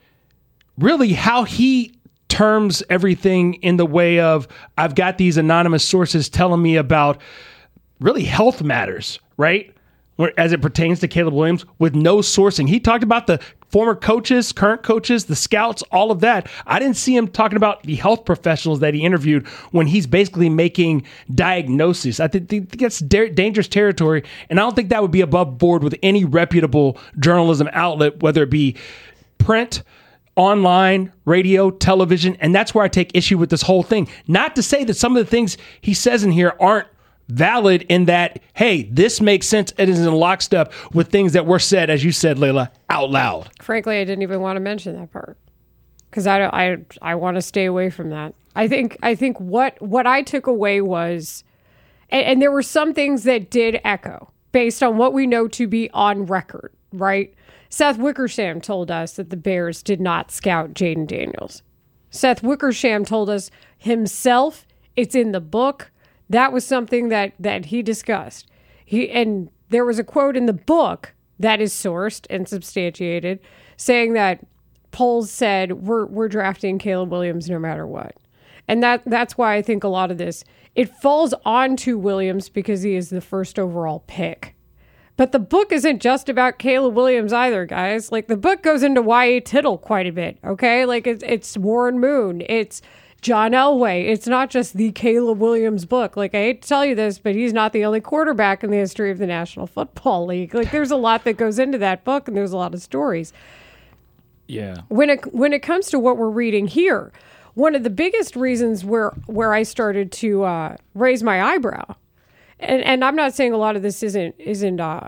F: really how he terms everything in the way of, I've got these anonymous sources telling me about really health matters, right? As it pertains to Caleb Williams with no sourcing. He talked about the former coaches, current coaches, the scouts, all of that. I didn't see him talking about the health professionals that he interviewed when he's basically making diagnoses. I think that's dangerous territory, and I don't think that would be above board with any reputable journalism outlet, whether it be print, online, radio, television, and that's where I take issue with this whole thing. Not to say that some of the things he says in here aren't valid in that, hey, this makes sense. It is in lockstep with things that were said, as you said, Layla, out loud.
E: Frankly, I didn't even want to mention that part because I, I, I want to stay away from that. I think I think what what I took away was, and, and there were some things that did echo based on what we know to be on record, right? Seth Wickersham told us that the Bears did not scout Jayden Daniels. Seth Wickersham told us himself, it's in the book. That was something that, that he discussed. He and there was a quote in the book that is sourced and substantiated saying that Poles said, we're we're drafting Caleb Williams no matter what. And that that's why I think a lot of this, it falls onto Williams because he is the first overall pick. But the book isn't just about Caleb Williams either, guys. Like, the book goes into Y A. Tittle quite a bit, okay? Like, it's, it's Warren Moon. It's John Elway. It's not just the Caleb Williams book. Like, I hate to tell you this, but he's not the only quarterback in the history of the National Football League. Like, there's a lot that goes into that book, and there's a lot of stories.
G: Yeah.
E: When it when it comes to what we're reading here, one of the biggest reasons where, where I started to uh, raise my eyebrow, And and I'm not saying a lot of this isn't, isn't uh,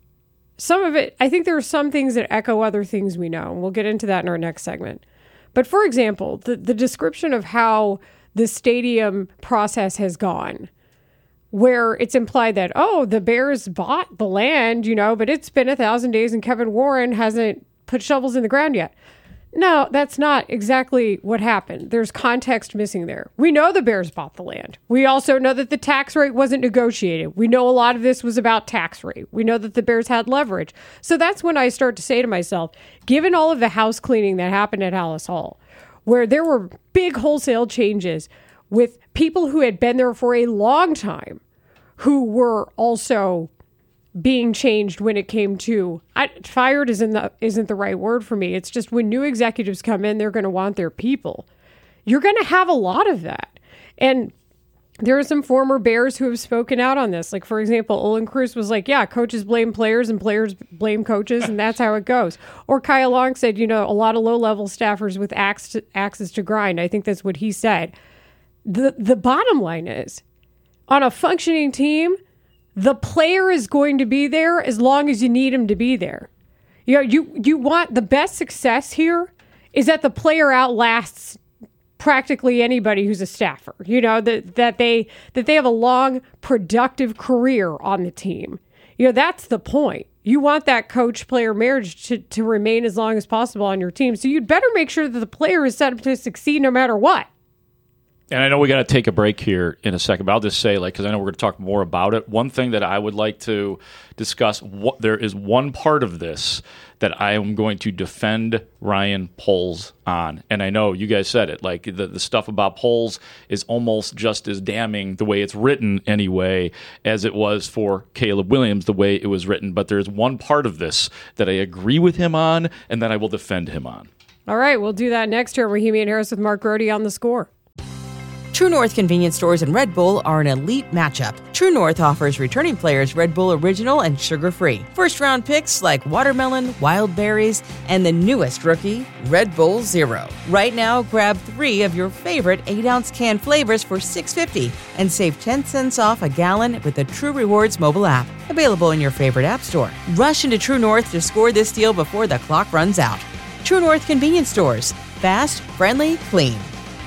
E: some of it, I think there are some things that echo other things we know. And we'll get into that in our next segment. But for example, the, the description of how the stadium process has gone, where it's implied that, oh, the Bears bought the land, you know, but it's been a thousand days and Kevin Warren hasn't put shovels in the ground yet. No, that's not exactly what happened. There's context missing there. We know the Bears bought the land. We also know that the tax rate wasn't negotiated. We know a lot of this was about tax rate. We know that the Bears had leverage. So that's when I start to say to myself, given all of the house cleaning that happened at Halas Hall, where there were big wholesale changes with people who had been there for a long time, who were also being changed when it came to I, fired isn't the isn't the right word for me. It's just when new executives come in, they're going to want their people. You're going to have a lot of that. And there are some former Bears who have spoken out on this. Like, for example, Olin Kruse was like, yeah, coaches blame players and players blame coaches, and that's how it goes. Or Kyle Long said, you know, a lot of low-level staffers with axe to, axes to grind. I think that's what he said. The The bottom line is, on a functioning team, the player is going to be there as long as you need him to be there. You know, you, you want the best success here is that the player outlasts practically anybody who's a staffer, you know, that that they that they have a long, productive career on the team. You know, that's the point. You want that coach-player marriage to, to remain as long as possible on your team. So you'd better make sure that the player is set up to succeed no matter what.
G: And I know we got to take a break here in a second, but I'll just say, like, because I know we're going to talk more about it. One thing that I would like to discuss, what, there is one part of this that I am going to defend Ryan Poles on. And I know you guys said it, like the, the stuff about Poles is almost just as damning the way it's written anyway as it was for Caleb Williams, the way it was written. But there's one part of this that I agree with him on and that I will defend him on.
E: All right, we'll do that next here. Rahimi and Harris with Mark Grody on The Score.
A: True North convenience stores and Red Bull are an elite matchup. True North offers returning players Red Bull Original and sugar-free. First-round picks like watermelon, wild berries, and the newest rookie, Red Bull Zero. Right now, grab three of your favorite eight-ounce can flavors for six dollars and fifty cents and save ten cents off a gallon with the True Rewards mobile app. Available in your favorite app store. Rush into True North to score this deal before the clock runs out. True North convenience stores. Fast, friendly, clean.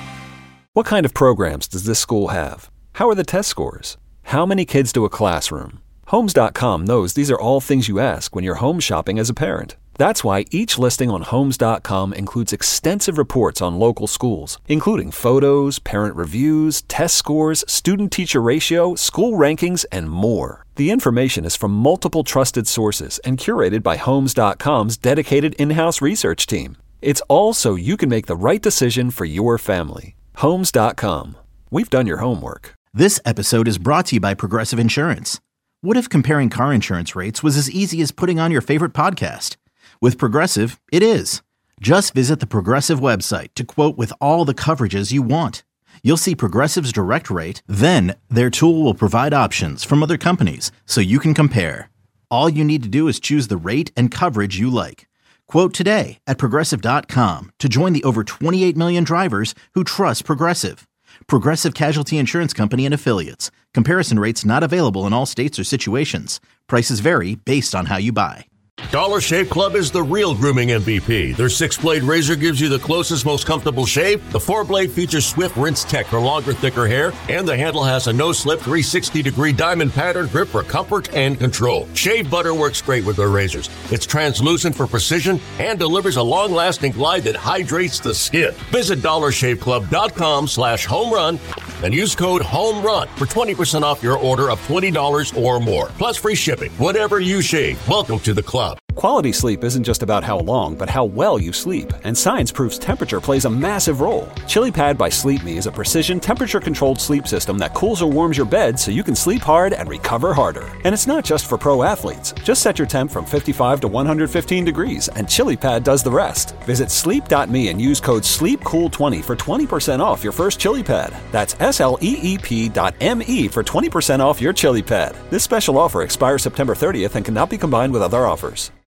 B: What kind of programs does this school have? How are the test scores? How many kids do a classroom? Homes dot com knows these are all things you ask when you're home shopping as a parent. That's why each listing on Homes dot com includes extensive reports on local schools, including photos, parent reviews, test scores, student-teacher ratio, school rankings, and more. The information is from multiple trusted sources and curated by Homes dot com's dedicated in-house research team. It's all so you can make the right decision for your family. Homes dot com. We've done your homework.
C: This episode is brought to you by Progressive Insurance. What if comparing car insurance rates was as easy as putting on your favorite podcast? With Progressive, it is. Just visit the Progressive website to quote with all the coverages you want. You'll see Progressive's direct rate, then their tool will provide options from other companies so you can compare. All you need to do is choose the rate and coverage you like. Quote today at Progressive dot com to join the over twenty-eight million drivers who trust Progressive. Progressive Casualty Insurance Company and Affiliates. Comparison rates not available in all states or situations. Prices vary based on how you buy.
M: Dollar Shave Club is the real grooming M V P. Their six-blade razor gives you the closest, most comfortable shave. The four-blade features Swift Rinse Tech for longer, thicker hair. And the handle has a no-slip three hundred sixty degree diamond pattern grip for comfort and control. Shave butter works great with their razors. It's translucent for precision and delivers a long-lasting glide that hydrates the skin. Visit dollar shave club dot com slash home run and use code HOMERUN for twenty percent off your order of twenty dollars or more. Plus free shipping. Whatever you shave, welcome to the club.
B: Quality sleep isn't just about how long, but how well you sleep. And science proves temperature plays a massive role. ChiliPad by Sleep Me is a precision, temperature-controlled sleep system that cools or warms your bed so you can sleep hard and recover harder. And it's not just for pro athletes. Just set your temp from fifty-five to one hundred fifteen degrees, and ChiliPad does the rest. Visit sleep dot me and use code sleep cool twenty for twenty percent off your first ChiliPad. That's S L E E P dot M E for twenty percent off your ChiliPad. This special offer expires September thirtieth and cannot be combined with other offers.